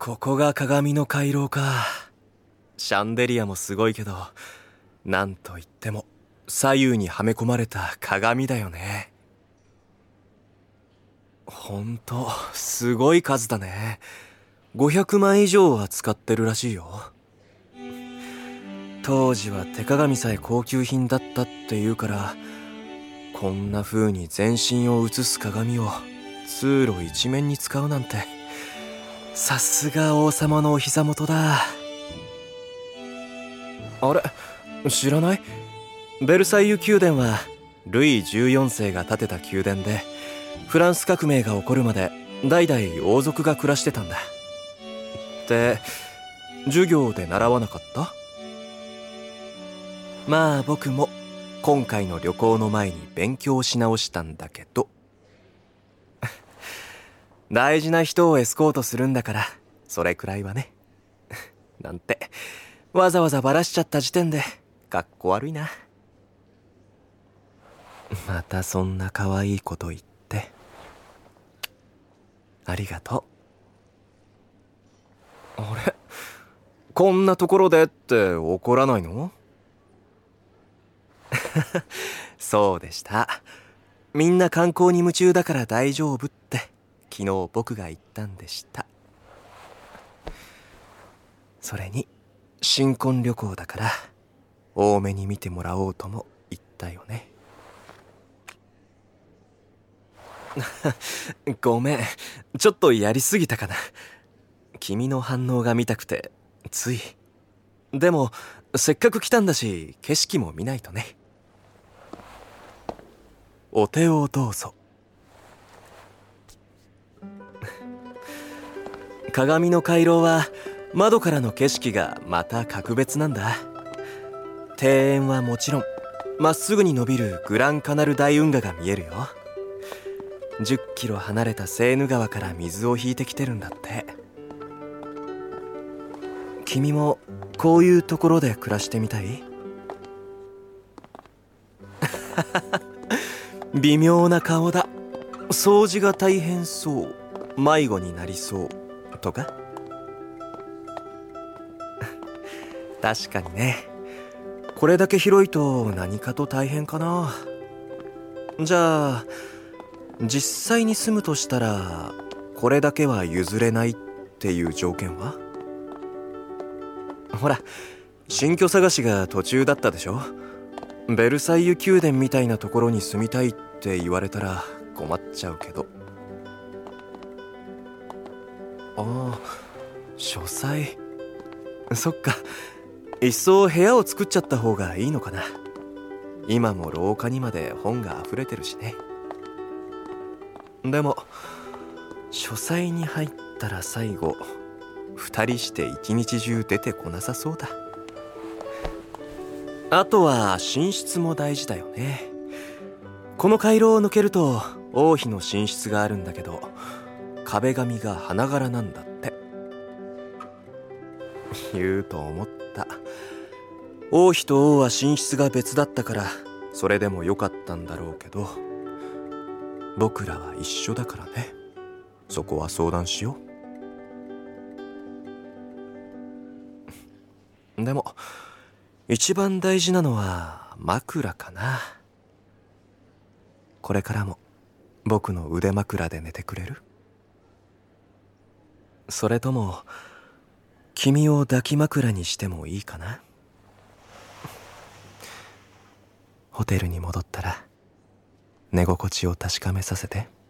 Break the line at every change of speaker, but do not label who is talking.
ここが鏡の回廊か。シャンデリアもすごいけど、なんといっても左右にはめ込まれた鏡だよね。ほんとすごい数だね。500枚以上は使ってるらしいよ。当時は手鏡さえ高級品だったっていうから、こんな風に全身を映す鏡を通路一面に使うなんて、さすが王様のお膝元だ。あれ、知らない？ベルサイユ宮殿はルイ14世が建てた宮殿で、フランス革命が起こるまで代々王族が暮らしてたんだ。って授業で習わなかった？まあ僕も今回の旅行の前に勉強し直したんだけど大事な人をエスコートするんだから、それくらいはねなんてわざわざバラしちゃった時点でかっこ悪いな。またそんな可愛いこと言ってありがとう。あれ、こんなところでって怒らないの？そうでした。みんな観光に夢中だから大丈夫って昨日僕が言ったんでした。それに新婚旅行だから多めに見てもらおうとも言ったよね。ごめん、ちょっとやりすぎたかな。君の反応が見たくてつい。でもせっかく来たんだし景色も見ないとね。お手をどうぞ。鏡の回廊は窓からの景色がまた格別なんだ。庭園はもちろん、まっすぐに伸びるグランカナル大運河が見えるよ。10キロ離れたセーヌ川から水を引いてきてるんだって。君もこういうところで暮らしてみたい？微妙な顔だ。掃除が大変そう、迷子になりそうとか。確かにね。これだけ広いと何かと大変かな。じゃあ実際に住むとしたら、これだけは譲れないっていう条件は？ほら、新居探しが途中だったでしょ。ベルサイユ宮殿みたいなところに住みたいって言われたら困っちゃうけど。ああ、書斎。そっか、いっそ部屋を作っちゃった方がいいのかな。今も廊下にまで本が溢れてるしね。でも書斎に入ったら最後2人して一日中出てこなさそうだ。あとは寝室も大事だよね。この回廊を抜けると王妃の寝室があるんだけど、壁紙が花柄なんだって。言うと思った。王妃と王は寝室が別だったからそれでもよかったんだろうけど、僕らは一緒だからね。そこは相談しよう。でも一番大事なのは枕かな。これからも僕の腕枕で寝てくれる？それとも君を抱き枕にしてもいいかな。ホテルに戻ったら寝心地を確かめさせて。